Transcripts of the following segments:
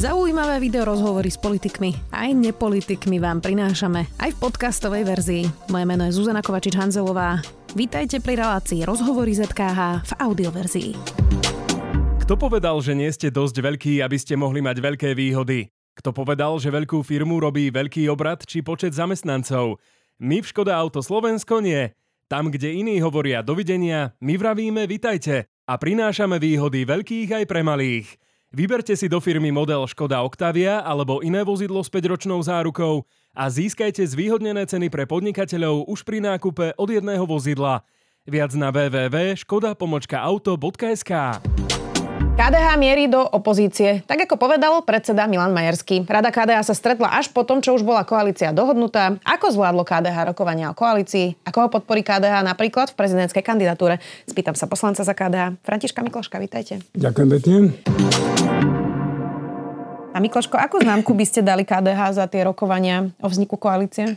Zaujímavé videorozhovory s politikmi aj nepolitikmi vám prinášame aj v podcastovej verzii. Moje meno je Zuzana Kovačič-Hanzelová. Vítajte pri relácii Rozhovory ZKH v audioverzii. Kto povedal, že nie ste dosť veľkí, aby ste mohli mať veľké výhody? Kto povedal, že veľkú firmu robí veľký obrat či počet zamestnancov? My v Škoda Auto Slovensko nie. Tam, kde iní hovoria dovidenia, my vravíme vitajte a prinášame výhody veľkých aj pre malých. Vyberte si do firmy model Škoda Octavia alebo iné vozidlo s 5-ročnou zárukou a získajte zvýhodnené ceny pre podnikateľov už pri nákupe od jedného vozidla. Viac na www.škoda-auto.sk. KDH mierí do opozície, tak ako povedal predseda Milan Majerský. Rada KDH sa stretla až po tom, čo už bola koalícia dohodnutá. Ako zvládlo KDH rokovania o koalícii? Ako ho podporí KDH napríklad v prezidentskej kandidatúre? Spýtam sa poslanca za KDH. Františka Mikloška, vítajte. Ďakujem pekne. A Mikloško, akú známku by ste dali KDH za tie rokovania o vzniku koalície?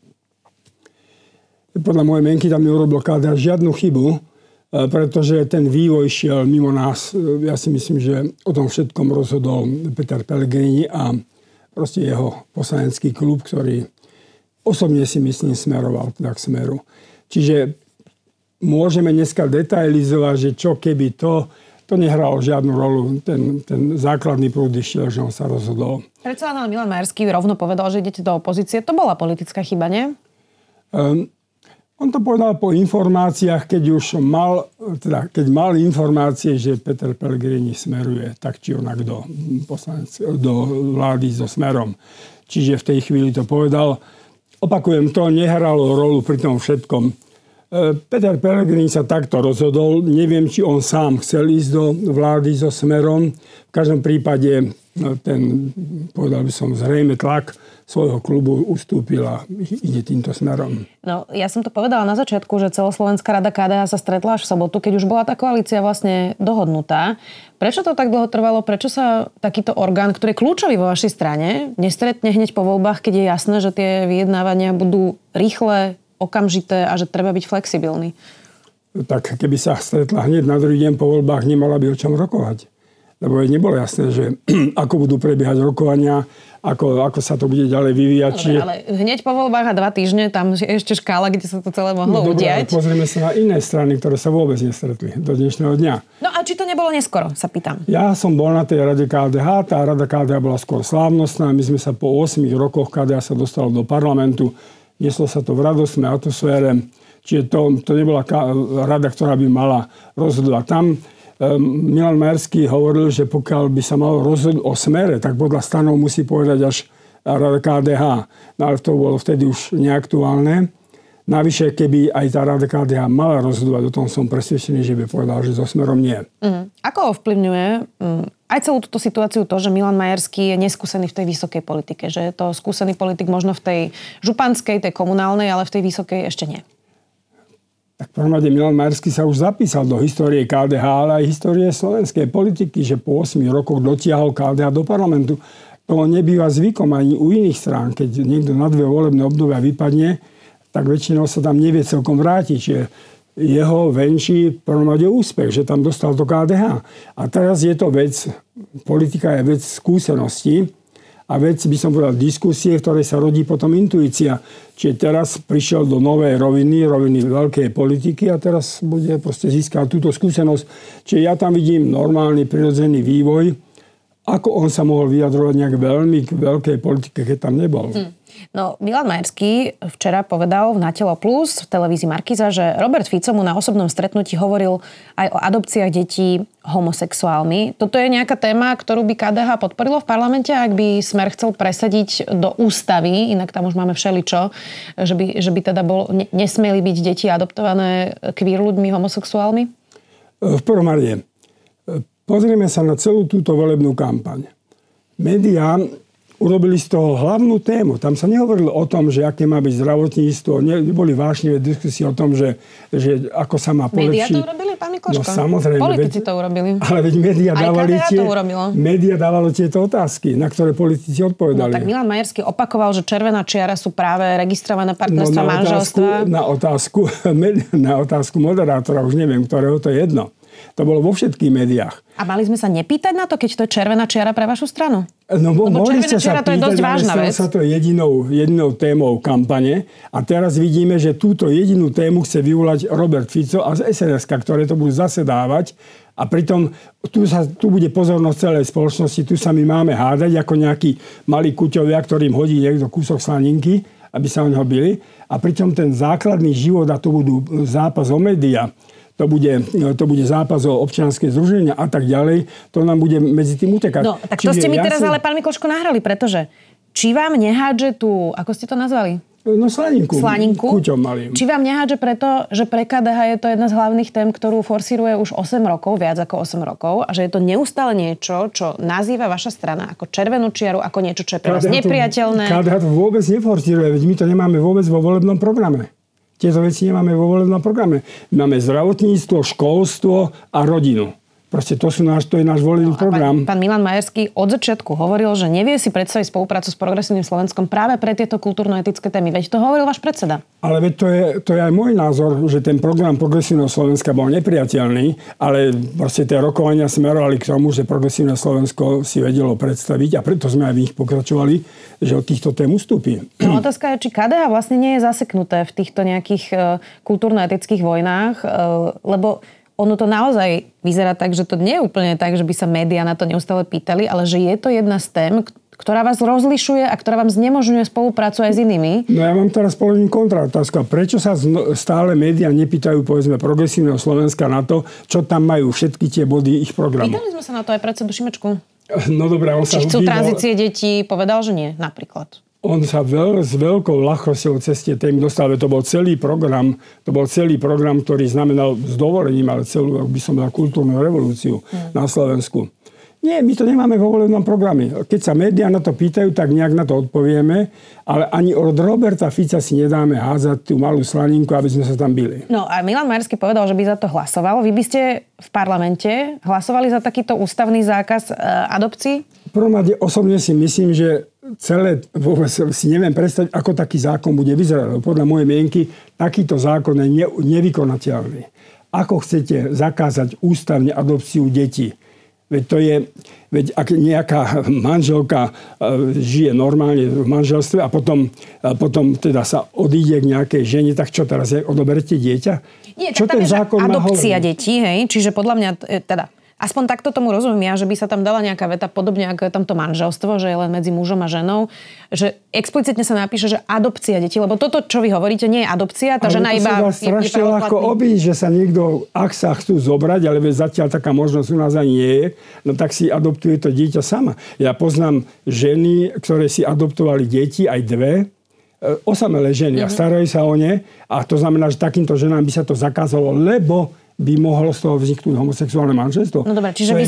Podľa mojej mienky tam neurobil KDH žiadnu chybu, pretože ten vývoj šiel mimo nás. Ja si myslím, že o tom všetkom rozhodol Peter Pellegrini a proste jeho poslanecký klub, ktorý osobne si myslím smeroval k Smeru. Čiže môžeme dneska detailizovať, že čo keby to nehralo žiadnu rolu. Ten základný prúd išiel, že on sa rozhodol. Predseda Milan Majerský rovno povedal, že idete do opozície. To bola politická chyba, nie? On to povedal po informáciách, keď mal informácie, že Peter Pellegrini smeruje tak či onak do vlády so Smerom. Čiže v tej chvíli to povedal. Opakujem, to nehralo rolu pri tom všetkom. Peter Pellegrini sa takto rozhodol. Neviem, či on sám chcel ísť do vlády so Smerom. V každom prípade povedal by som, zrejme tlak svojho klubu ustúpil a ide týmto smerom. No, ja som to povedala na začiatku, že celoslovenská rada KDH sa stretla až v sobotu, keď už bola tá koalícia vlastne dohodnutá. Prečo to tak dlho trvalo? Prečo sa takýto orgán, ktorý je kľúčový vo vašej strane, nestretne hneď po voľbách, keď je jasné, že tie vyjednávania budú rýchle, okamžité a že treba byť flexibilný? Tak keby sa stretla hneď na druhý deň po voľbách, nemala by o čom rokovať. Lebo nebolo jasné, že ako budú prebiehať rokovania, ako sa to bude ďalej vyvíjať. Dobre, ale hneď po voľbách a 2 týždne, tam je ešte škála, kde sa to celé mohlo udiať. Pozrieme sa na iné strany, ktoré sa vôbec nestretli do dnešného dňa. No a či to nebolo neskoro, sa pýtam. Ja som bol na tej rade KDH, tá rada KDH bola skôr slávnostná. My sme sa po 8 rokoch KDH sa dostalo do parlamentu. Neslo sa to v radostnej atmosfére. Čiže to nebola rada, ktorá by mala rozhodovať tam. Milan Majerský hovoril, že pokiaľ by sa malo rozhodnúť o Smere, tak podľa stanov musí povedať až rada KDH. No ale to bolo vtedy už neaktuálne. Navyše, keby aj tá rada KDH mala rozhodovať, o tom som presvedčený, že by povedal, že so Smerom nie. Ako ovplyvňuje aj celú túto situáciu to, že Milan Majerský je neskúsený v tej vysokej politike? Že je to skúsený politik možno v tej županskej, tej komunálnej, ale v tej vysokej ešte nie? Tak v prvom rade Milan Majerský sa už zapísal do histórie KDH, ale aj histórie slovenskej politiky, že po 8 rokoch dotiahol KDH do parlamentu. To nebýva zvykom ani u iných strán. Keď niekto na 2 volebné obdobia vypadne, tak väčšinou sa tam nevie celkom vrátiť. Čiže jeho venčí v prvom rade úspech, že tam dostal do KDH. A teraz je to politika je vec skúsenosti a vec, by som povedal, diskusie, v ktorej sa rodí potom intuícia. Čiže teraz prišiel do novej roviny veľkej politiky a teraz bude proste získať túto skúsenosť. Čiže ja tam vidím normálny, prirodzený vývoj. Ako on sa mohol vyjadrovať nejak veľmi k veľkej politike, keď tam nebol? No, Milan Majerský včera povedal v Na telo plus v televízii Markíza, že Robert Fico mu na osobnom stretnutí hovoril aj o adopciách detí homosexuálmi. Toto je nejaká téma, ktorú by KDH podporilo v parlamente, ak by Smer chcel presadiť do ústavy, inak tam už máme všeličo, že by teda nesmeli byť deti adoptované queer ľuďmi homosexuálmi? V prvom rade, pozrieme sa na celú túto volebnú kampaň. Médiá urobili z toho hlavnú tému. Tam sa nehovorilo o tom, že aké má byť zdravotníctvo. Neboli vášnivé diskusie o tom, že ako sa má polepšiť. Médiá to urobili, pán Mikloško? No samozrejme. Politici to urobili. Ale veď médiá dávali tieto otázky, na ktoré politici odpovedali. No tak Milan Majerský opakoval, že červená čiara sú práve registrované partnerstva, manželstva. Na otázku moderátora, už neviem, ktorého to je jedno. To bolo vo všetkých médiách. A mali sme sa nepýtať na to, keď to je červená čiara pre vašu stranu? No, mohli ste sa to je dosť vážna vec. Sa to jedinou témou kampane a teraz vidíme, že túto jedinú tému chce vyvolať Robert Fico a SNS-ka, ktoré to budú zasedávať a pritom tu bude pozornosť celej spoločnosti, tu sa my máme hádať ako nejakí malí kuťovia, ktorým hodí niekto kúsok slaninky, aby sa o neho bili a pritom ten základný život a to budú zápas o médiá, to bude zápas o občianske združenia a tak ďalej, to nám bude medzi tým utekať. No, tak to ste mi teraz ale, pán Mikloško, nahrali, pretože či vám nehádže tú, ako ste to nazvali? No slaninku. Kuťom malým. Či vám nehádže preto, že pre KDH je to jedna z hlavných tém, ktorú forsíruje už 8 rokov, viac ako 8 rokov a že je to neustále niečo, čo nazýva vaša strana ako červenú čiaru, ako niečo, čo je pre vás nepriateľné. KDH to vôbec neforsíruje, veď my to nemáme vôbec vo volebnom programe. Tieto veci nemáme vo volebnom programe. Máme zdravotníctvo, školstvo a rodinu. Proste to je náš volebný program. Pán Milan Majerský od začiatku hovoril, že nevie si predstaviť spoluprácu s Progresívnym Slovenskom práve pre tieto kultúrno-etické témy. Veď to hovoril váš predseda. Ale veď to je aj môj názor, že ten program Progresívneho Slovenska bol nepriateľný, ale proste tie rokovania smerovali k tomu, že Progresívne Slovensko si vedelo predstaviť a preto sme aj v nich pokračovali, že od týchto tém ustúpi. No, otázka je, či KDH vlastne nie je zaseknuté v týchto nejakých kultúrno-etických vojnách, lebo ono to naozaj vyzerá tak, že to nie je úplne tak, že by sa médiá na to neustále pýtali, ale že je to jedna z tém, ktorá vás rozlišuje a ktorá vám znemožňuje spoluprácu aj s inými. No ja vám teraz položím kontraotázku. Prečo sa stále médiá nepýtajú, povedzme, Progresívneho Slovenska na to, čo tam majú všetky tie body ich programu? Pýtali sme sa na to aj predsedu Šimečku. No dobré, on sa... Či chcú tranzície detí, povedal, že nie, napríklad. On sa s veľkou ľahkosťou cez tie témy dostal. To bol celý program, ktorý znamenal s dovolením, ale celú, by som dal, kultúrnu revolúciu na Slovensku. Nie, my to nemáme vo volebnom programe. Keď sa médiá na to pýtajú, tak nejak na to odpovieme, ale ani od Roberta Fica si nedáme házať tú malú slaninku, aby sme sa tam bili. No a Milan Majerský povedal, že by za to hlasoval. Vy by ste v parlamente hlasovali za takýto ústavný zákaz adopcií? V prvom rade osobne si myslím, že vôbec si neviem predstaviť, ako taký zákon bude vyzerať. Podľa mojej mienky takýto zákon je nevykonateľný. Ako chcete zakázať ústavne adopciu detí? Veď ak nejaká manželka žije normálne v manželstve a potom teda sa odíde k nejakej žene, tak čo teraz, odoberte dieťa? Nie, čo ten zákon má hovoriť? Adopcia detí, hej? Čiže podľa mňa, teda aspoň takto tomu rozumiem ja, že by sa tam dala nejaká veta, podobne ako je tamto manželstvo, že je len medzi mužom a ženou, že explicitne sa napíše, že adopcia detí, lebo toto, čo vy hovoríte, nie je adopcia, tá žena iba... Ale to sa strašne ľahko obísť, že sa niekto, ak sa chcú zobrať, ale zatiaľ taká možnosť u nás ani nie je, no tak si adoptuje to dieťa sama. Ja poznám ženy, ktoré si adoptovali deti, aj dve, osamelé ženy a starajú sa o ne a to znamená, že takýmto ženám by sa to zakázalo, lebo by mohlo z toho vzniknúť homosexuálne manželstvo. No dobré, čiže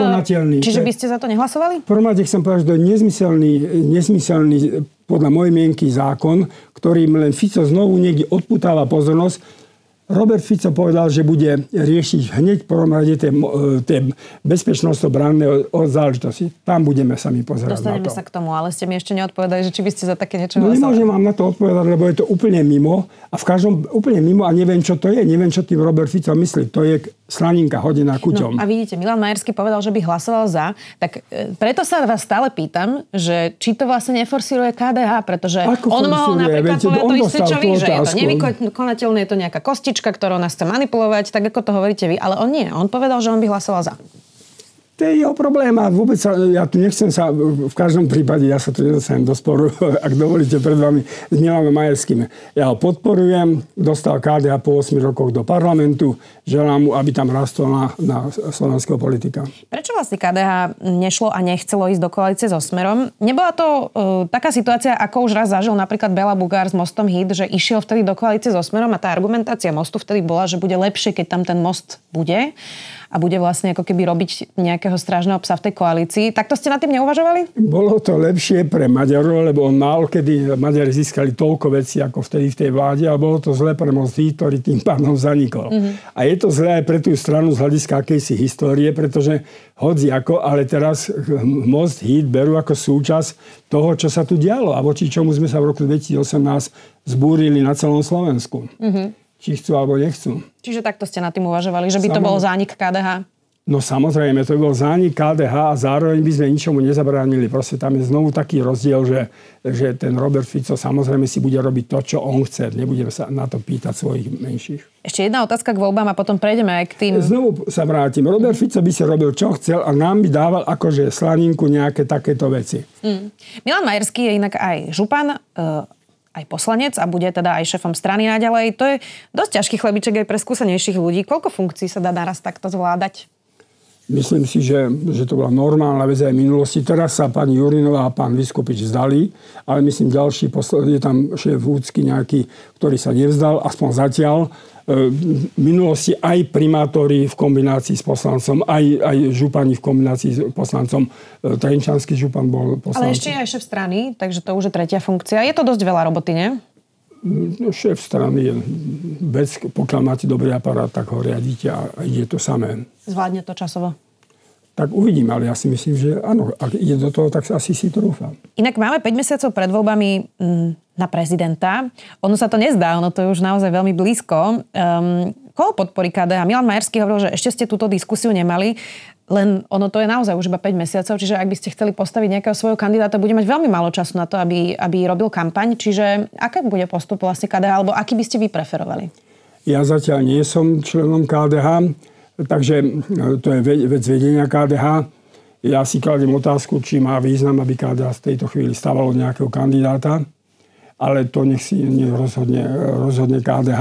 by ste za to nehlasovali? V prvom rade chcem povedať, že to je nesmyselný podľa mojej mienky zákon, ktorým len Fico znovu niekde odputáva pozornosť. Robert Fico povedal, že bude riešiť hneď v prvom rade tie bezpečnostno-bránne záležitosti. Tam budeme sa mi pozerať. Dostaneme sa k tomu, ale ste mi ešte neodpovedali, že či by ste za také niečo hlasovali. No nemôžem vám na to odpovedať, lebo je to úplne mimo. A v každom úplne mimo a neviem, čo to je. Neviem, čo tým Robert Fico myslí. To je slaninka hodená kuťom. No a vidíte, Milan Majerský povedal, že by hlasoval za. Tak preto sa vás stále pýtam, že či to vlastne neforsíruje KDH, pretože on mohol napríklad povedať to isté, čo vy, že je to nevykonateľné, je to nejaká kostička, ktorou nás chce manipulovať, tak ako to hovoríte vy. Ale on nie. On povedal, že on by hlasoval za. To je jeho problém a vôbec ja tu nechcem sa, v každom prípade, ja sa tu nedostanem do sporu, ak dovolíte, pred vami s Milanom Majerským. Ja ho podporujem, dostal KDH po 8 rokoch do parlamentu, želám mu, aby tam rastol na slovenského politika. Prečo vlastne KDH nešlo a nechcelo ísť do koalície so Smerom? Nebola to taká situácia, ako už raz zažil napríklad Béla Bugár s Mostom Híd, že išiel vtedy do koalície so Smerom a tá argumentácia Mostu vtedy bola, že bude lepšie, keď tam ten most bude a bude vlastne ako keby robiť nejakého strážneho psa v tej koalícii. Takto ste nad tým neuvažovali? Bolo to lepšie pre Maďarov, lebo málo kedy Maďari získali toľko vecí ako vtedy v tej vláde, ale bolo to zlé pre Most Híd, ktorý tým pádom zanikol. A je to zlé aj pre tú stranu z hľadiska akejsi histórie, pretože hoci ako, ale teraz Most Híd berú ako súčasť toho, čo sa tu dialo a voči čomu sme sa v roku 2018 zbúrili na celom Slovensku. či chcú alebo nechcú. Čiže takto ste nad tým uvažovali, že by to bol zánik KDH? No samozrejme, to by bol zánik KDH a zároveň by sme ničomu nezabránili. Proste tam je znovu taký rozdiel, že ten Robert Fico samozrejme si bude robiť to, čo on chce. Nebudeme sa na to pýtať svojich menších. Ešte jedna otázka k voľbám a potom prejdeme aj k tým... Znovu sa vrátim. Robert Fico by si robil, čo chcel a nám by dával akože slaninku nejaké takéto veci. Milan Majerský je inak aj župan, aj poslanec a bude teda aj šéfom strany naďalej. To je dosť ťažký chlebiček aj pre skúsenejších ľudí. Koľko funkcií sa dá naraz takto zvládať? Myslím si, že to bola normálna vec aj v minulosti. Teraz sa pani Jurinová a pán Vyskupič vzdali, ale myslím ďalší, je tam šéf Úcky nejaký, ktorý sa nevzdal, aspoň zatiaľ. V minulosti aj primátori v kombinácii s poslancom, aj župani v kombinácii s poslancom. Trenčanský župan bol poslancom. Ale ešte je aj šéf strany, takže to už je tretia funkcia. Je to dosť veľa roboty, nie? Šéf strany je vec, pokiaľ máte dobrý aparát, tak ho riadíte a ide to samé. Zvládne to časovo? Tak uvidím, ale ja si myslím, že áno, ak ide do toho, tak asi si to trúfam. Inak máme 5 mesiacov pred voľbami na prezidenta. Ono sa to nezdá, ono to je už naozaj veľmi blízko. Koho podporí KDH? Milan Majerský hovoril, že ešte ste túto diskusiu nemali, len ono to je naozaj už iba 5 mesiacov, čiže ak by ste chceli postaviť nejakého svojho kandidáta, bude mať veľmi málo času na to, aby robil kampaň. Čiže aké bude postup vlastne KDH, alebo aký by ste vy preferovali? Ja zatiaľ nie som členom KDH, takže to je vec vedenia KDH. Ja si kladiem otázku, či má význam, aby KDH v tejto chvíli stávalo nejakého kandidáta, ale to nech si rozhodne KDH.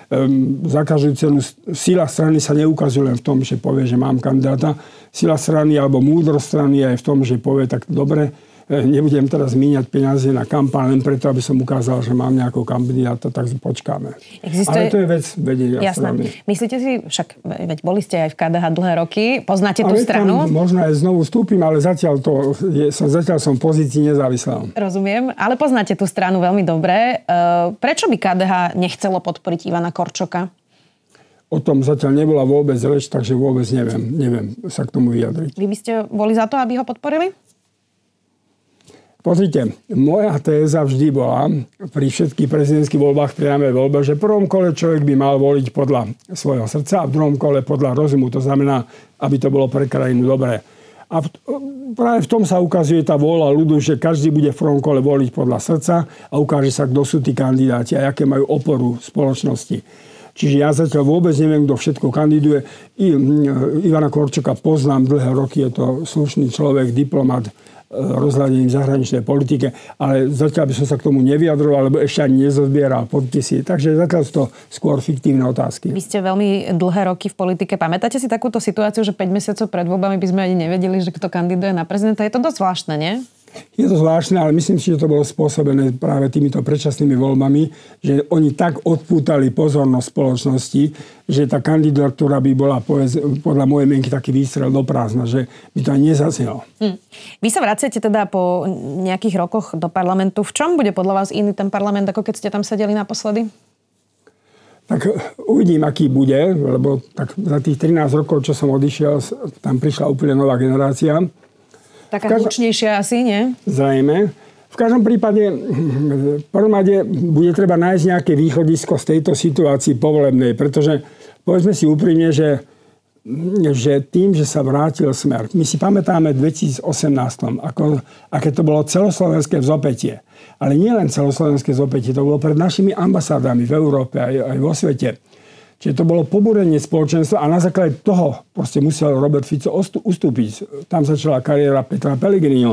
Za každú cenu sila strany sa neukazuje len v tom, že povie, že mám kandidáta. Sila strany alebo múdrosť strany je v tom, že povie tak dobre, nebudem teraz míňať peniaze na kampaň len preto, aby som ukázal, že mám nejakého kandidáta, tak počkáme. Ale to je vec vedenia strany. Myslíte si, však veď boli ste aj v KDH dlhé roky, poznáte tú stranu? Možno aj znovu vstúpim, ale zatiaľ som v pozícii nezávislá. Rozumiem, ale poznáte tú stranu veľmi dobre. Prečo by KDH nechcelo podporiť Ivana Korčoka? O tom zatiaľ nebola vôbec reč, takže vôbec neviem sa k tomu vyjadriť. Vy by ste boli za to, aby ho podporili? Pozrite, moja téza vždy bola pri všetkých prezidentských voľbách, priamej voľbe, že v prvom kole človek by mal voliť podľa svojho srdca a v druhom kole podľa rozumu. To znamená, aby to bolo pre krajinu dobré. A práve v tom sa ukazuje tá vôľa ľudu, že každý bude v prvom kole voliť podľa srdca a ukáže sa, kto sú tí kandidáti a aké majú oporu v spoločnosti. Čiže ja zatiaľ vôbec neviem, kto všetko kandiduje. Ivana Korčoka poznám dlhé roky, je to slušný človek, diplomat, rozhľadením zahraničnej politike, ale zatiaľ by som sa k tomu nevyjadroval, lebo ešte ani nezozbieral podpisy. Takže zatiaľ sú to skôr fiktívne otázky. Vy ste veľmi dlhé roky v politike. Pamätáte si takúto situáciu, že 5 mesiacov pred voľbami by sme ani nevedeli, že kto kandiduje na prezidenta? Je to dosť zvláštne, nie? Je to zvláštne, ale myslím si, že to bolo spôsobené práve týmito predčasnými voľbami, že oni tak odpútali pozornosť spoločnosti, že tá kandidatúra by bola podľa mojej mienky taký výstrel do prázdna, že by to ani nezaznelo. Vy sa vraciate teda po nejakých rokoch do parlamentu. V čom bude podľa vás iný ten parlament, ako keď ste tam sedeli naposledy? Tak uvidím, aký bude, lebo tak za tých 13 rokov, čo som odišiel, tam prišla úplne nová generácia. Taká hlučnejšia asi, nie? Zrejme. V každom prípade, v prvom rade bude treba nájsť nejaké východisko z tejto situácii povolebnej, pretože povedzme si úprimne, že tým, že sa vrátil Smer. My si pamätáme v 2018, aké to bolo celoslovenské vzopätie. Ale nie len celoslovenské vzopätie, to bolo pred našimi ambasádami v Európe aj vo svete. Čiže to bolo pobúrenie spoločenstva a na základe toho proste musel Robert Fico ustúpiť. Tam začala kariéra Petra Pellegriniho.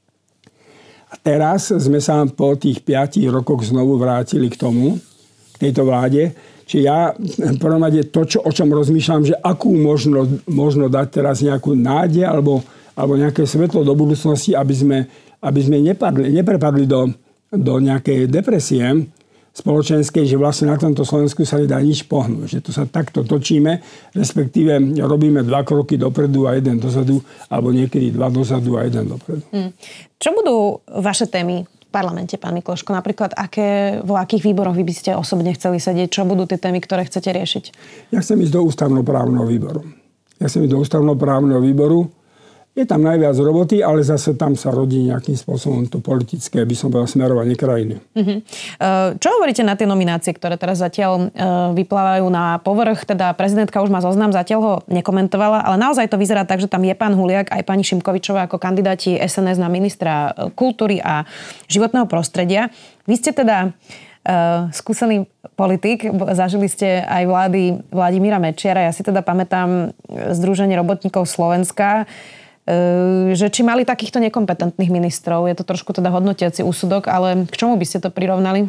A teraz sme sa po tých 5 rokoch znovu vrátili k tejto vláde. Čiže ja v prvom rade to, o čom rozmýšľam, že akú možno dať teraz nejakú nádej alebo nejaké svetlo do budúcnosti, aby sme neprepadli do nejakej depresie spoločenskej, že vlastne na tomto Slovensku sa nedá nič pohnúť. Že tu sa takto točíme, respektíve robíme 2 kroky dopredu a 1 dozadu, alebo niekedy 2 dozadu a 1 dopredu. Čo budú vaše témy v parlamente, pán Mikloško? Napríklad, vo akých výboroch vy by ste osobne chceli sedieť? Čo budú tie témy, ktoré chcete riešiť? Ja chcem ísť do ústavnoprávneho výboru. Je tam najviac roboty, ale zase tam sa rodí nejakým spôsobom to politické, by som povedal, smerovanie krajiny. Čo hovoríte na tie nominácie, ktoré teraz zatiaľ vyplávajú na povrch? Teda prezidentka už má zoznam, zatiaľ ho nekomentovala, ale naozaj to vyzerá tak, že tam je pán Huliak aj pani Šimkovičová ako kandidáti SNS na ministra kultúry a životného prostredia. Vy ste teda skúsený politik, zažili ste aj vlády Vladimíra Mečiara. Ja si teda pamätám Združenie robotníkov Slovenska, že či mali takýchto nekompetentných ministrov. Je to trošku teda hodnotiaci úsudok, ale k čomu by ste to prirovnali?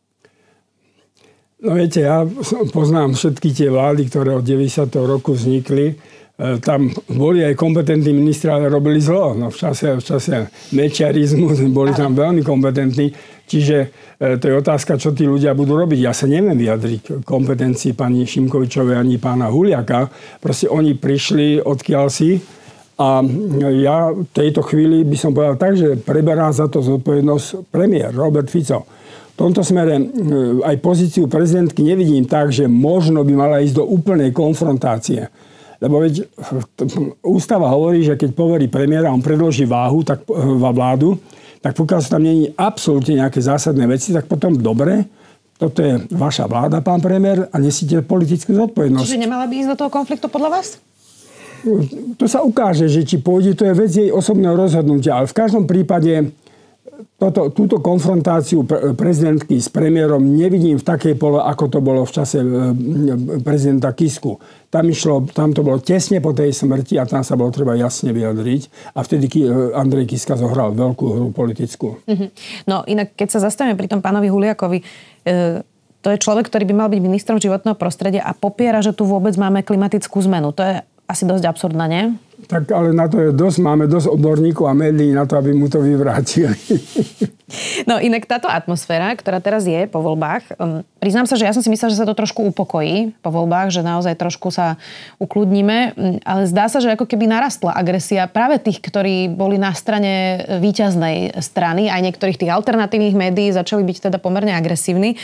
No viete, ja poznám všetky tie vlády, ktoré od 90. roku vznikli. Tam boli aj kompetentní ministri, ale robili zlo. No v čase mečiarizmu boli tam veľmi kompetentní. Čiže to je otázka, čo tí ľudia budú robiť. Ja sa neviem vyjadriť k kompetencii pani Šimkovičovej ani pána Huliaka. Proste oni prišli odkiaľ si. A ja v tejto chvíli by som povedal tak, že preberá za to zodpovednosť premiér Robert Fico. V tomto smere aj pozíciu prezidentky nevidím tak, že možno by mala ísť do úplnej konfrontácie. Lebo veď ústava hovorí, že keď poverí premiéra, on predloží vládu, tak pokiaľ sa tam nie je absolútne nejaké zásadné veci, tak potom dobre, toto je vaša vláda, pán premiér, a nesíte politickú zodpovednosť. Čiže nemala by ísť do toho konfliktu podľa vás? To sa ukáže, že či pôjde, to je vec jej osobného rozhodnutia. Ale v každom prípade túto konfrontáciu prezidentky s premiérom nevidím v takej pole, ako to bolo v čase prezidenta Kisku. Tam to bolo tesne po tej smrti a tam sa bolo treba jasne vyjadriť. A vtedy Andrej Kiska zohral veľkú hru politickú. No inak, keď sa zastavíme pri tom pánovi Huliakovi, to je človek, ktorý by mal byť ministrom životného prostredia a popiera, že tu vôbec máme klimatickú zmenu. To je asi dosť absurdné, nie? Tak ale na to máme dosť odborníkov a médií na to, aby mu to vyvrátili. No inak táto atmosféra, ktorá teraz je po voľbách, priznám sa, že ja som si myslela, že sa to trošku upokojí po voľbách, že naozaj trošku sa ukludníme, ale zdá sa, že ako keby narastla agresia práve tých, ktorí boli na strane víťaznej strany, aj niektorých tých alternatívnych médií začali byť teda pomerne agresívni.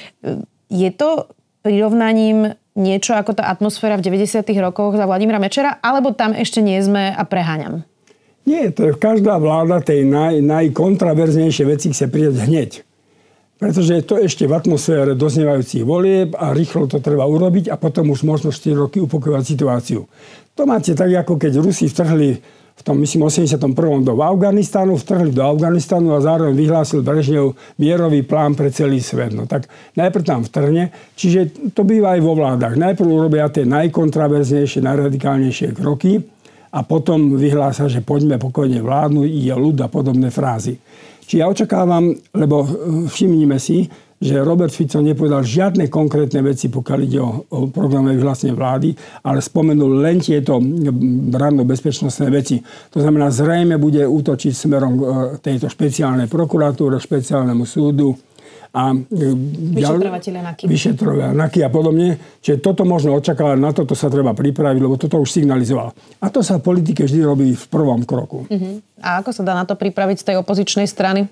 Je to prirovnaním niečo ako tá atmosféra v 90. rokoch za Vladimíra Mečiara, alebo tam ešte nie sme a preháňam? Nie, to je každá vláda tej najkontraverznejšie veci chce prijať hneď. Pretože to ešte v atmosfére doznievajúcich volieb a rýchlo to treba urobiť a potom už možno 4 roky upokojovať situáciu. To máte tak, ako keď Rusi vtrhli v tom, myslím, 81. do Afganistanu, vtrhli do Afganistanu a zároveň vyhlásil Brežnev mierový plán pre celý svet. No tak najprv tam vtrhne, čiže to býva aj vo vládach. Najprv urobia tie najkontraverznejšie, najradikálnejšie kroky a potom vyhlása, že poďme pokojne vládnuť, je ľud a podobné frázy. Či ja očakávam, lebo všimnime si, že Robert Fico nepovedal žiadne konkrétne veci, pokiaľ ide o programové vyhlásenie vlády, ale spomenul len tieto branno-bezpečnostné veci. To znamená, zrejme bude útočiť smerom k tejto špeciálnej prokuratúre, špeciálnemu súdu a vyšetrovateľia NAKY a podobne. Čiže toto možno očakávať, na toto sa treba pripraviť, lebo toto už signalizoval. A to sa v politike vždy robí v prvom kroku. A ako sa dá na to pripraviť z tej opozičnej strany?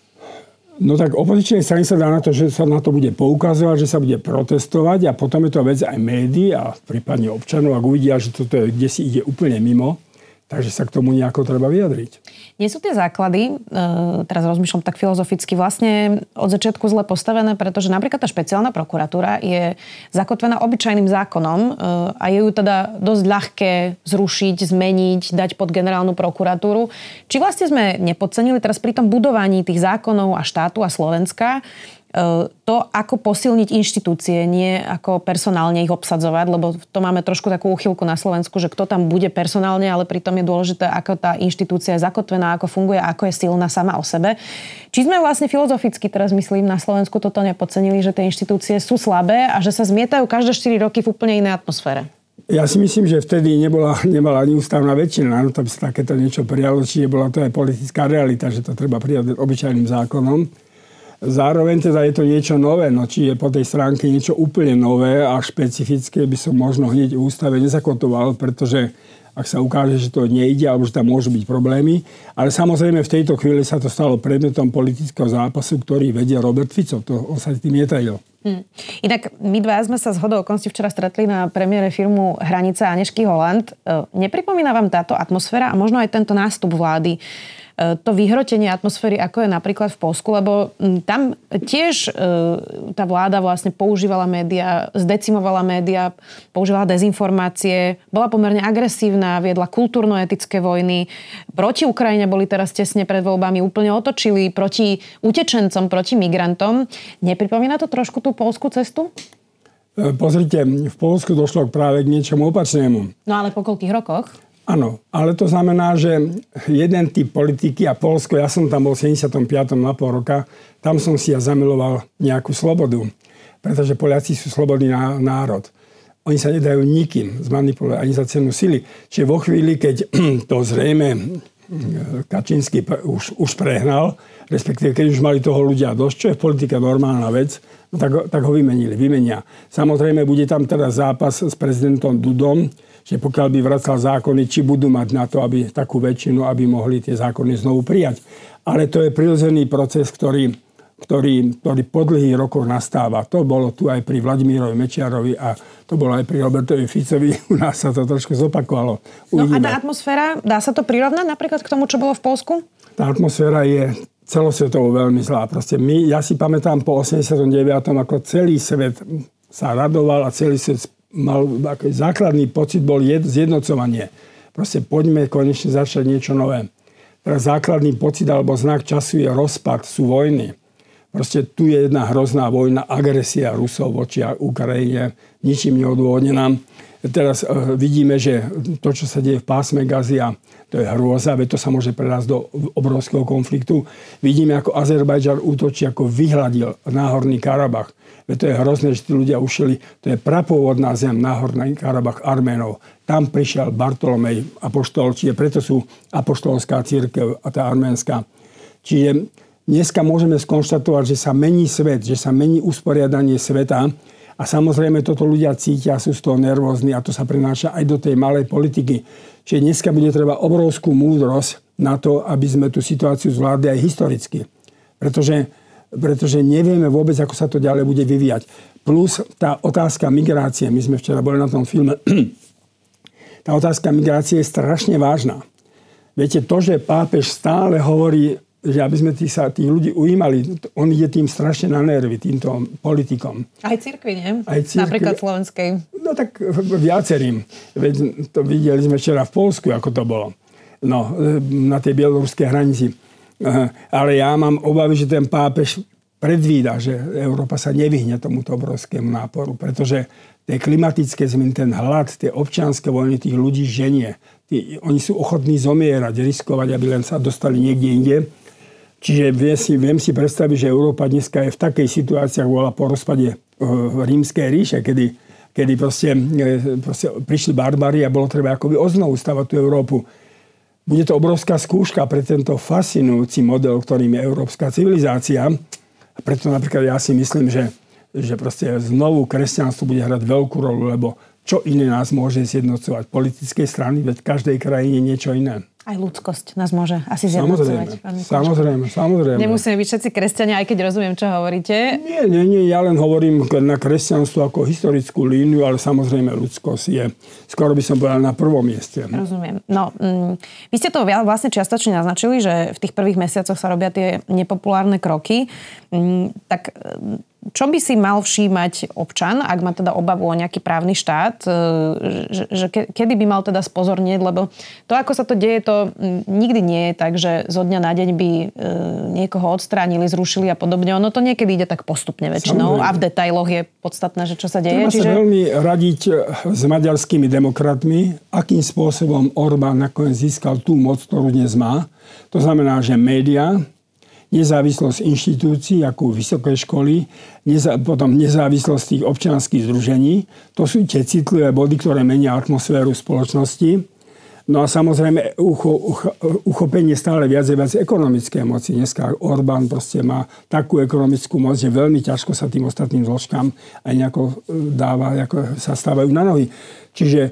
No tak opozičnej strane sa dá na to, že sa na to bude poukazovať, že sa bude protestovať a potom je to vec aj médií a prípadne občanov, ak uvidia, že toto je, kde si ide úplne mimo, takže sa k tomu nejako treba vyjadriť. Nie sú tie základy, teraz rozmýšľam tak filozoficky, vlastne od začiatku zle postavené, pretože napríklad tá špeciálna prokuratúra je zakotvená obyčajným zákonom a je ju teda dosť ľahké zrušiť, zmeniť, dať pod generálnu prokuratúru. Či vlastne sme nepodcenili teraz pri tom budovaní tých zákonov a štátu a Slovenska to, ako posilniť inštitúcie, nie ako personálne ich obsadzovať, lebo to máme trošku takú úchylku na Slovensku, že kto tam bude personálne, ale pritom je dôležité, ako tá inštitúcia je zakotvená, ako funguje, ako je silná sama o sebe. Či sme vlastne filozoficky teraz, myslím, na Slovensku toto nepodcenili, že tie inštitúcie sú slabé a že sa zmietajú každé 4 roky v úplne inej atmosfére? Ja si myslím, že vtedy nemala ani ústavná väčšina, no to by sa takéto niečo prijalo, čiže bola to aj politická realita, že to treba prijať obyčajným zákonom. Zároveň teda je to niečo nové, no či je po tej stránke niečo úplne nové a špecifické, by som možno hneď v ústave nezakotoval, pretože ak sa ukáže, že to nejde, alebo že tam môžu byť problémy. Ale samozrejme v tejto chvíli sa to stalo predmetom politického zápasu, ktorý vedie Robert Fico. On sa tým netajil. Inak my dva sme sa zhodou okolností včera stretli na premiére filmu Hranica Anežky Holland. Nepripomína vám táto atmosféra a možno aj tento nástup vlády to vyhrotenie atmosféry, ako je napríklad v Poľsku, lebo tam tiež tá vláda vlastne používala médiá, zdecimovala médiá, používala dezinformácie, bola pomerne agresívna, viedla kultúrno-etické vojny. Proti Ukrajine boli teraz tesne pred voľbami, úplne otočili proti utečencom, proti migrantom. Nepripomína to trošku tú poľskú cestu? Pozrite, v Poľsku došlo práve k niečomu opačnému. No ale po koľkých rokoch? Áno, ale to znamená, že jeden typ politiky a Poľsko, ja som tam bol v 75. na pol roka, tam som si ja zamiloval nejakú slobodu, pretože Poliaci sú slobodný národ. Oni sa nedajú nikým zmanipulovať ani za cenu sily. Čiže vo chvíli, keď to zrejme Kačínsky už prehnal, respektíve keď už mali toho ľudia dosť, čo je v politike normálna vec, no tak ho vymenia. Samozrejme, bude tam teda zápas s prezidentom Dudom, že pokiaľ by vracal zákony, či budú mať na to, aby takú väčšinu, aby mohli tie zákony znovu prijať. Ale to je prirodzený proces, ktorý po dlhých rokoch nastáva. To bolo tu aj pri Vladimírovi Mečiarovi a to bolo aj pri Robertovi Ficovi. U nás sa to trošku zopakovalo. No Uvidíme. a tá atmosféra, dá sa to prirovnať napríklad k tomu, čo bolo v Poľsku? Tá atmosféra je celosvetovo veľmi zlá. Proste ja si pamätám po 89. ako celý svet sa radoval a celý svet mal základný pocit, bol zjednocovanie. Proste poďme konečne začať niečo nové. Teraz základný pocit alebo znak času je rozpad, sú vojny. Proste tu je jedna hrozná vojna, agresia Rusov voči Ukrajine, ničím neodôvodnená. Teraz vidíme, že to, čo sa deje v pásme Gazy, to je hrôza, veď to sa môže prerásť do obrovského konfliktu. Vidíme, ako Azerbajdžan útočí, ako vyhladil Náhorný Karabach. Veď to je hrozné, že tí ľudia ušili. To je prapôvodná zem Náhorný Karabach Arménov. Tam prišiel Bartolomej apoštol, čiže preto sú apoštolská cirkev a tá arménska. Čiže dneska môžeme skonštatovať, že sa mení svet, že sa mení usporiadanie sveta. A samozrejme toto ľudia cítia, sú z toho nervózni a to sa prenáša aj do tej malej politiky. Čiže dneska bude treba obrovskú múdrosť na to, aby sme tú situáciu zvládli aj historicky. Pretože nevieme vôbec, ako sa to ďalej bude vyvíjať. Plus tá otázka migrácie, my sme včera boli na tom filme, tá otázka migrácie je strašne vážna. Viete, to, že pápež stále hovorí, že aby sme tých ľudí ujímali, on ide tým strašne na nervy, týmto politikom. Aj cirkvi, nie? Aj cirkvi. Napríklad slovenskej. No tak viacerým. Veď to videli sme včera v Poľsku, ako to bolo. No, na tej bieloruskej hranici. Ale ja mám obavy, že ten pápež predvída, že Európa sa nevyhne tomuto obrovskému náporu, pretože tie klimatické zmeny, ten hlad, tie občianske vojny tých ľudí ženie. Oni sú ochotní zomierať, riskovať, aby len sa dostali niekde inde. Čiže viem si predstaviť, že Európa dneska je v takej situácii, ako bola po rozpade Rímskej ríše, kedy proste prišli barbári a bolo treba akoby oznovu stavať tú Európu. Bude to obrovská skúška pre tento fascinujúci model, ktorým je európska civilizácia. A preto napríklad ja si myslím, že proste znovu kresťanstvo bude hrať veľkú rolu, lebo čo iné nás môže zjednocovať? Politické strany, veď v každej krajine niečo iné. Aj ľudskosť nás môže asi zjednocovať. Samozrejme. Nemusíme byť všetci kresťania, aj keď rozumiem, čo hovoríte. Nie, ja len hovorím na kresťanstvo ako historickú líniu, ale samozrejme ľudskosť je, skoro by som povedal, na prvom mieste. Rozumiem. No, vy ste to vlastne čiastočne naznačili, že v tých prvých mesiacoch sa robia tie nepopulárne kroky. Tak čo by si mal všímať občan, ak má teda obavu o nejaký právny štát, že kedy by mal teda spozornieť, lebo to, ako sa to deje, to nikdy nie je tak, že zo dňa na deň by niekoho odstránili, zrušili a podobne. Ono to niekedy ide tak postupne väčšinou a v detailoch je podstatné, že čo sa deje. Treba sa veľmi radiť s maďarskými demokratmi, akým spôsobom Orbán nakoniec získal tú moc, ktorú dnes má. To znamená, že médiá, nezávislosť inštitúcií, ako vysoké školy, potom nezávislosť tých občianskych združení. To sú tie citlivé body, ktoré menia atmosféru spoločnosti. No a samozrejme uchopenie stále viac ekonomické moci. Dneska Orbán proste má takú ekonomickú moc, že veľmi ťažko sa tým ostatným zložkám aj nejako dáva, ako sa stávajú na nohy. Čiže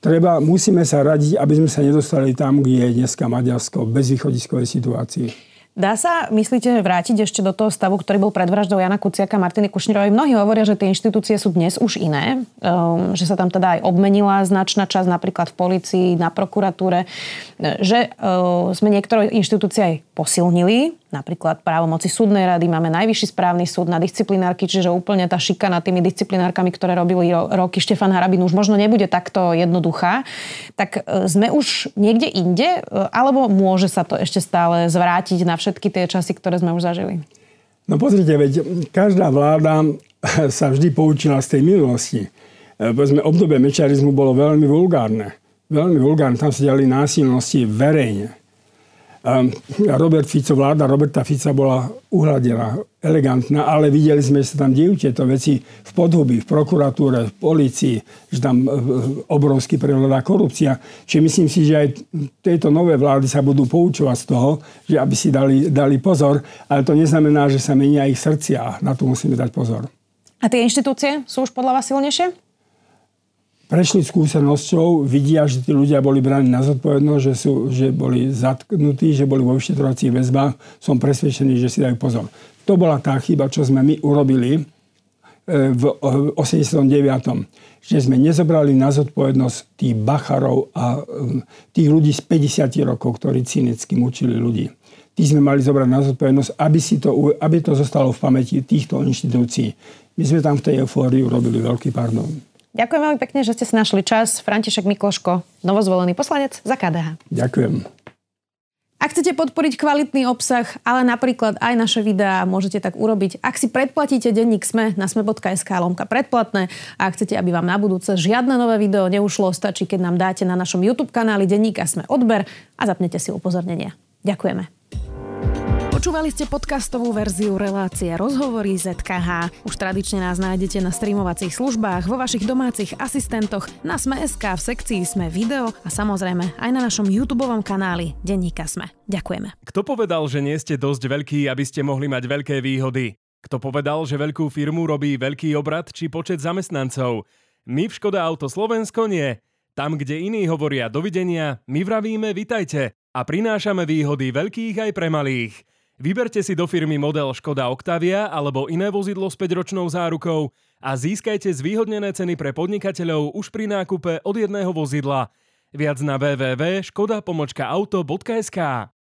musíme sa radiť, aby sme sa nedostali tam, kde je dneska Maďarsko v bezvýchodiskovej situácii. Dá sa, myslíte, vrátiť ešte do toho stavu, ktorý bol pred vraždou Jana Kuciaka a Martiny Kušnírovej? Mnohí hovoria, že tie inštitúcie sú dnes už iné, že sa tam teda aj obmenila značná časť, napríklad v polícii, na prokuratúre, že sme niektoré inštitúcie aj posilnili, napríklad právomoci súdnej rady, máme najvyšší správny súd na disciplinárky, čiže úplne tá šikana tými disciplinárkami, ktoré robili roky Štefan Harabin, už možno nebude takto jednoduchá. Tak sme už niekde inde, alebo môže sa to ešte stále zvrátiť na všetky tie časy, ktoré sme už zažili? No pozrite, veď každá vláda sa vždy poučila z tej minulosti. Povedzme, obdobie mečarizmu bolo veľmi vulgárne. Veľmi vulgárne, tam sa diali násilnosti verejne. Vláda Roberta Fica bola uhladená, elegantná, ale videli sme, že sa tam dejú tieto veci v podhubí, v prokuratúre, v polícii, že tam obrovský prevládá korupcia. Čiže myslím si, že aj tejto nové vlády sa budú poučovať z toho, že aby si dali pozor, ale to neznamená, že sa menia ich srdcia. Na to musíme dať pozor. A tie inštitúcie sú už podľa vás silnejšie? Prešli skúsenosťou, vidia, že tí ľudia boli braní na zodpovednosť, že boli zatknutí, že boli vo vyšetrovacích väzbách. Som presvedčený, že si dajú pozor. To bola tá chyba, čo sme my urobili v 89. Že sme nezobrali na zodpovednosť tých bacharov a tých ľudí z 50 rokov, ktorí cynicky mučili ľudí. Tí sme mali zobrať na zodpovednosť, aby to zostalo v pamäti týchto inštitúcií. My sme tam v tej eufórii urobili veľký pardon. Ďakujem veľmi pekne, že ste si našli čas. František Mikloško, novozvolený poslanec za KDH. Ďakujem. Ak chcete podporiť kvalitný obsah, ale napríklad aj naše videá, môžete tak urobiť. Ak si predplatíte denník SME na sme.sk/predplatné a ak chcete, aby vám na budúce žiadne nové video neušlo, stačí, keď nám dáte na našom YouTube kanáli denníka SME odber a zapnete si upozornenia. Ďakujeme. Počúvali ste podcastovú verziu relácie Rozhovory ZKH. Už tradične nás nájdete na streamovacích službách, vo vašich domácich asistentoch, na Sme.sk, v sekcii Sme video a samozrejme aj na našom YouTubeovom kanáli Denníka Sme. Ďakujeme. Kto povedal, že nie ste dosť veľkí, aby ste mohli mať veľké výhody? Kto povedal, že veľkú firmu robí veľký obrat či počet zamestnancov? My v Škoda Auto Slovensko nie. Tam, kde iní hovoria dovidenia, my vravíme vitajte a prinášame výhody veľkých aj pre malých. Vyberte si do firmy model Škoda Octavia alebo iné vozidlo s 5-ročnou zárukou a získajte zvýhodnené ceny pre podnikateľov už pri nákupe od jedného vozidla. Viac na www.škoda-auto.sk.